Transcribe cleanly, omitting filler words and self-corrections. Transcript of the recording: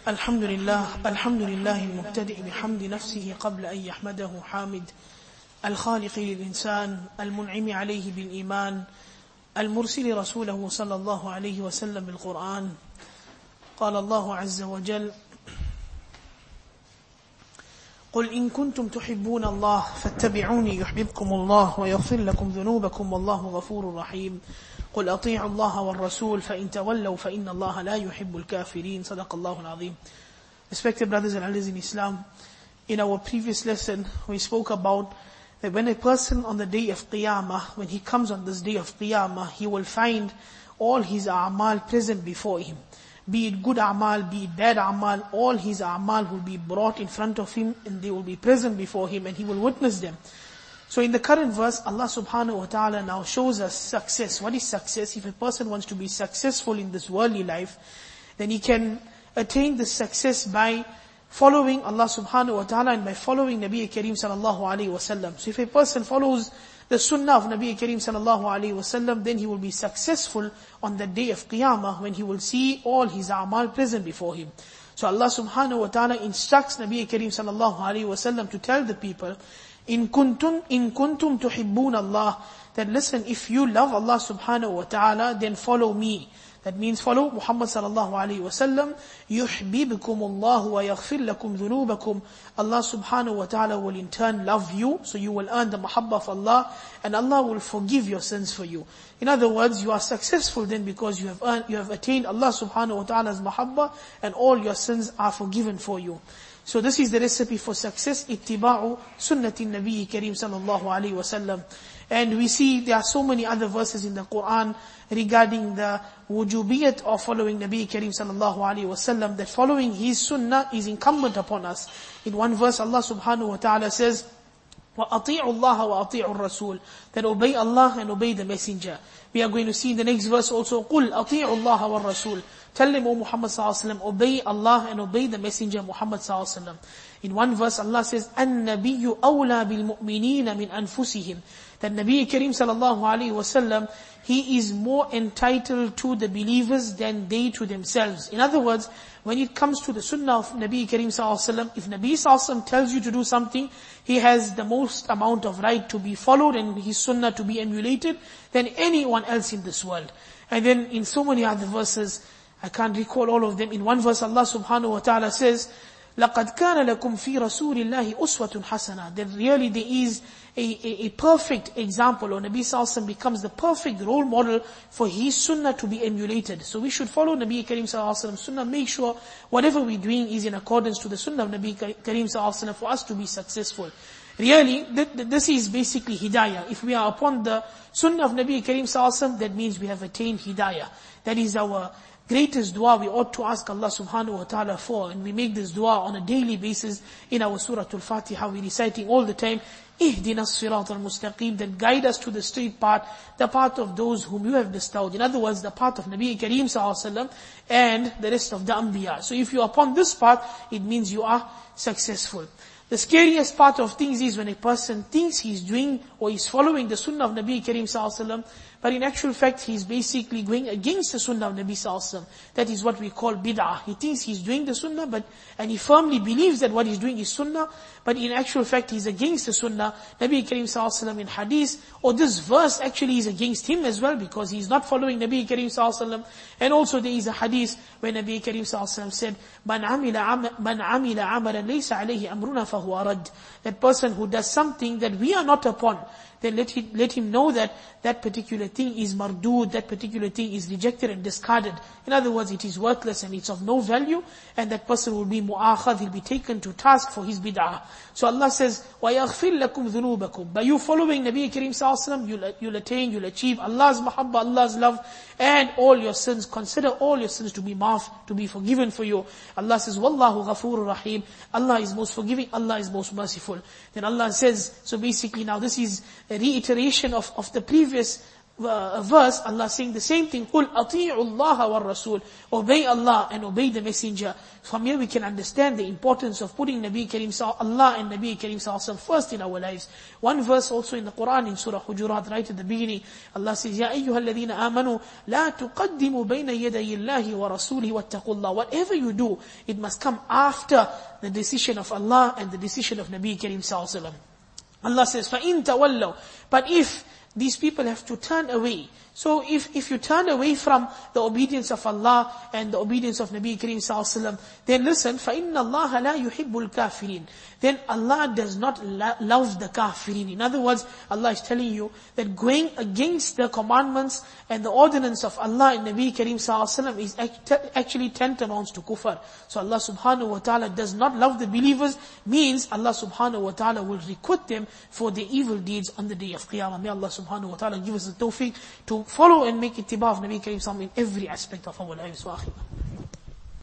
الحمد لله المبتدئ بحمد نفسه قبل أن يحمده حامد الخالق للإنسان المنعم عليه بالإيمان المرسل رسوله صلى الله عليه وسلم بالقرآن. قال الله عز وجل: قل إن كنتم تحبون الله فاتبعوني يحببكم الله ويغفر لكم ذنوبكم والله غفور رحيم. قل أطيعوا الله والرسول فإن تولوا فإن الله لا يحب الكافرين. صدق الله العظيم. Respected brothers and elders in Islam, in our previous lesson we spoke about that when a person on the day of Qiyamah, when he comes on this day of Qiyamah, he will find all his a'mal present before him. Be it good a'mal, be it bad a'mal, all his a'mal will be brought in front of him and they will be present before him and he will witness them. So in the current verse, Allah subhanahu wa ta'ala now shows us success. What is success? If a person wants to be successful in this worldly life, then he can attain this success by following Allah subhanahu wa ta'ala and by following Nabi Kareem sallallahu alayhi wa sallam. So if a person follows the sunnah of Nabi Kareem sallallahu alayhi wa sallam, then he will be successful on the day of Qiyamah when he will see all his a'mal present before him. So Allah subhanahu wa ta'ala instructs Nabi Kareem sallallahu alayhi wa sallam to tell the people, in kuntum tuhibbun Allah, that listen, if you love Allah subhanahu wa ta'ala, then follow me. That means follow Muhammad sallallahu alayhi wa sallam. يُحْبِبْكُمُ اللَّهُ وَيَغْفِرْ لَكُمْ ذُنُوبَكُمْ. Allah subhanahu wa ta'ala will in turn love you, so you will earn the mahabbah of Allah, and Allah will forgive your sins for you. In other words, you are successful then because you have attained Allah subhanahu wa ta'ala's mahabbah, and all your sins are forgiven for you. So this is the recipe for success, ittiba'u sunnati Nabi Kareem sallallahu alayhi wa sallam. And we see there are so many other verses in the Quran regarding the wujubiyat of following Nabi Kareem sallallahu alayhi wa sallam, that following his sunnah is incumbent upon us. In one verse Allah subhanahu wa ta'ala says, وَأَطِيعُوا اللَّهَ وَأَطِيعُوا الرَّسُولِ, that obey Allah and obey the messenger. We are going to see in the next verse also, قُلْ أَطِيعُوا اللَّهَ وَالرَّسُولِ. Tell them, O Muhammad sallallahu alaihi wasallam, obey Allah and obey the messenger Muhammad sallallahu alaihi wasallam. In one verse Allah says, النَّبِيُّ أَوْلَى بِالْمُؤْمِنِينَ مِنْ أَنفُسِهِمْ. That Nabi Kareem sallallahu alaihi wasallam, he is more entitled to the believers than they to themselves. In other words, when it comes to the sunnah of Nabi Kareem sallallahu alaihi wasallam, if Nabi sallallahu alaihi wasallam tells you to do something, he has the most amount of right to be followed and his sunnah to be emulated than anyone else in this world. And then in so many other verses, I can't recall all of them. In one verse Allah subhanahu wa ta'ala says, لَقَدْ كَانَ لَكُمْ فِي رَسُولِ اللَّهِ أُسْوَةٌ حَسَنَةٌ. That really there is a perfect example, or Nabi sallallahu alaihi wasallam becomes the perfect role model for his sunnah to be emulated. So we should follow Nabi Kareem sallallahu alaihi wasallam sunnah, make sure whatever we're doing is in accordance to the sunnah of Nabi Kareem sallallahu alaihi wasallam for us to be successful. Really, this is basically hidayah. If we are upon the sunnah of Nabi Kareem sallallahu alaihi wasallam, that means we have attained hidayah. That is our greatest dua we ought to ask Allah subhanahu wa ta'ala for, and we make this dua on a daily basis in our Surah Al-Fatiha. We're reciting all the time, اهدنا الصراط المستقيم, that guide us to the straight path, the path of those whom you have bestowed. In other words, the path of Nabi Kareem sallallahu alaihi wasallam and the rest of the Anbiya. So if you are upon this path, it means you are successful. The scariest part of things is when a person thinks he's doing or he's following the sunnah of Nabi Kareem sallallahu alaihi wasallam, but in actual fact he's basically going against the sunnah of Nabi sallallahu alaihi wasallam. That is what we call bid'ah. He thinks he's doing the sunnah, and he firmly believes that what he's doing is sunnah, but in actual fact he's against the sunnah. Nabi Kareem sallallahu alaihi wasallam in hadith, or this verse actually is against him as well, because he's not following Nabi Kareem sallallahu alaihi wasallam. And also there is a hadith where Nabi Kareem sallallahu alaihi wasallam said, Man amila amalan laysa alayhi amruna fahuwa rad. That person who does something that we are not upon, then let him know that that particular thing is mardud, that particular thing is rejected and discarded. In other words, it is worthless and it's of no value, and that person will be mu'akhad, he'll be taken to task for his bid'ah. So Allah says, وَيَغْفِرْ لَكُمْ ذُنُوبَكُمْ. By you following Nabi Kareem sallallahu alaihi wasallam, you'll attain, you'll achieve Allah's mahabbah, Allah's love, and all your sins. Consider all your sins to be maaf, to be forgiven for you. Allah says, وَاللَّهُ غَفُورٌ rahim. Allah is most forgiving, Allah is most merciful. Then Allah says, so basically now this is a reiteration of the previous verse, Allah saying the same thing, قُلْ أَطِيعُوا اللَّهَ وَالرَّسُولِ, obey Allah and obey the messenger. From here we can understand the importance of putting Nabi Kareem Allah and Nabi Kareem Sallallahu first in our lives. One verse also in the Quran in Surah Hujurat, right at the beginning, Allah says, يَا أَيُّهَا الَّذِينَ آمَنُوا لَا تُقَدِّمُوا بَيْنَ يَدَيِ اللَّهِ وَرَسُولِهِ وَاتَّقُوا اللَّهِ. Whatever you do, it must come after the decision of Allah and the decision of Nabi Kareem Sallallahu. Allah says, فَإِن تَوَلَّوْا. But if these people have to turn away. So if you turn away from the obedience of Allah and the obedience of Nabi Kareem Sallallahu, then listen, فَإِنَّ اللَّهَ لَا يُحِبُّ الْكَافِرِينَ. Then Allah does not love the kafirin. In other words, Allah is telling you that going against the commandments and the ordinance of Allah and Nabi Kareem Sallallahu is actually tantamount to kufr. So Allah subhanahu wa ta'ala does not love the believers, means Allah subhanahu wa ta'ala will requite them for their evil deeds on the day of Qiyamah. May Allah subhanahu wa ta'ala give us the tawfiq to follow and make ittiba of Nabi Kareem Sallallahu in every aspect of our lives.